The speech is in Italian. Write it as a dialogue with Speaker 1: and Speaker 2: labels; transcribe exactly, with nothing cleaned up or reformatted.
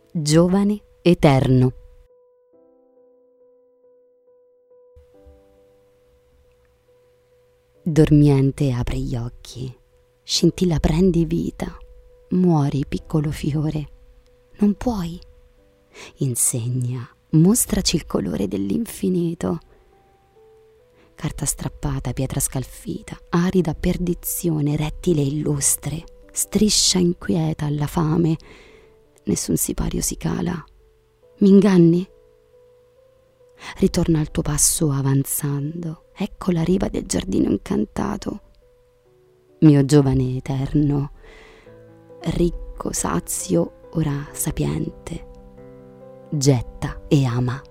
Speaker 1: giovane eterno. Dormiente apri gli occhi, scintilla prendi vita, muori piccolo fiore, non puoi. Insegna, mostraci il colore dell'infinito. Carta strappata, pietra scalfita, arida perdizione, rettile illustre, striscia inquieta alla fame, nessun sipario si cala. M'inganni? Ritorna al tuo passo avanzando, ecco la riva del giardino incantato. Mio giovane eterno, ricco, sazio, ora sapiente, getta e ama.